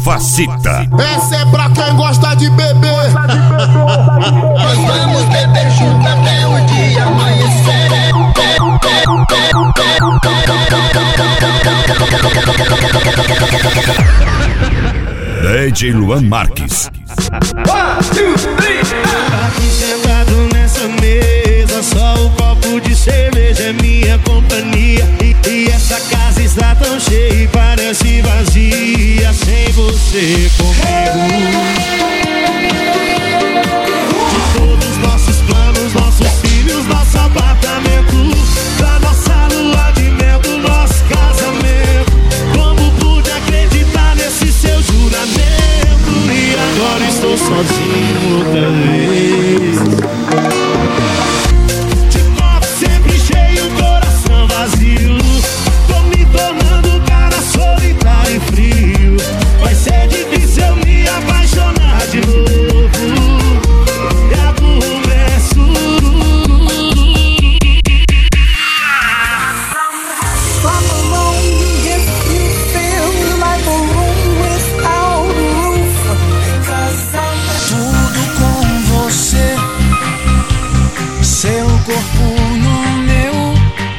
Facita. Essa é pra quem gosta de beber. Nós vamos beber junto até o dia amanhecer. DJ Luan Marques. Aqui sentado nessa mesa, só o copo de cerveja é minha companhia. E essa casa está tão cheia e parece vazia sem você comigo. De todos nossos planos, nossos filhos, nosso apartamento, da nossa lua de mel, do nosso casamento. Como pude acreditar nesse seu juramento? E agora estou sozinho outra vez. De copo sempre cheio, coração vazio. Tô me tornando um cara solitário e frio. Vai ser difícil eu me apaixonar de novo. Já começo. Clap along if you feel like a room without a roof. Tudo com você, seu corpo no meu,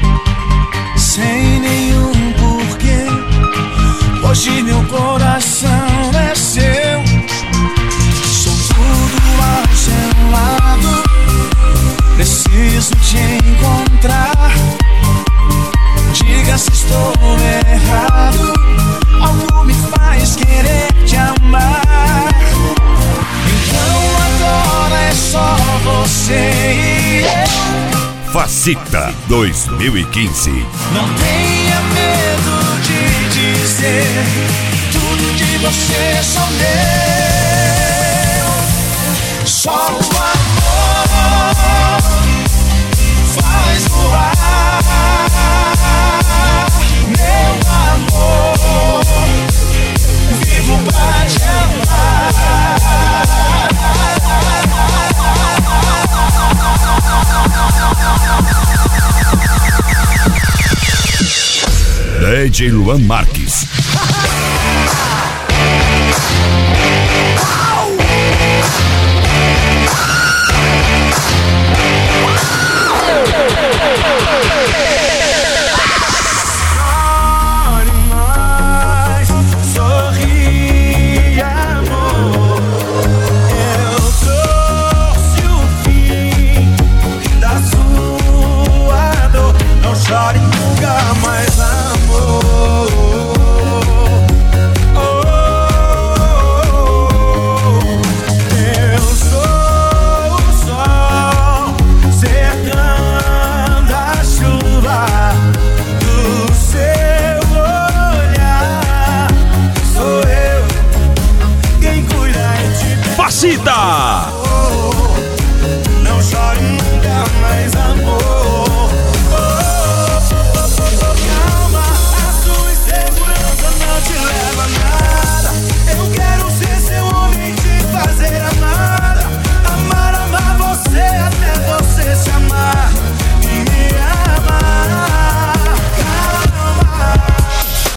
sem nenhum porquê. Hoje meu coração é seu. Sou tudo ao seu lado. Preciso te encontrar. Diga se estou errado. Algo me faz querer te amar. Então agora é só você e eu. Facita 2015. Não tenha medo de dizer tudo de você sou meu. Só o amor faz voar. Meu amor, vivo pra te amar. DJ Luan Marques.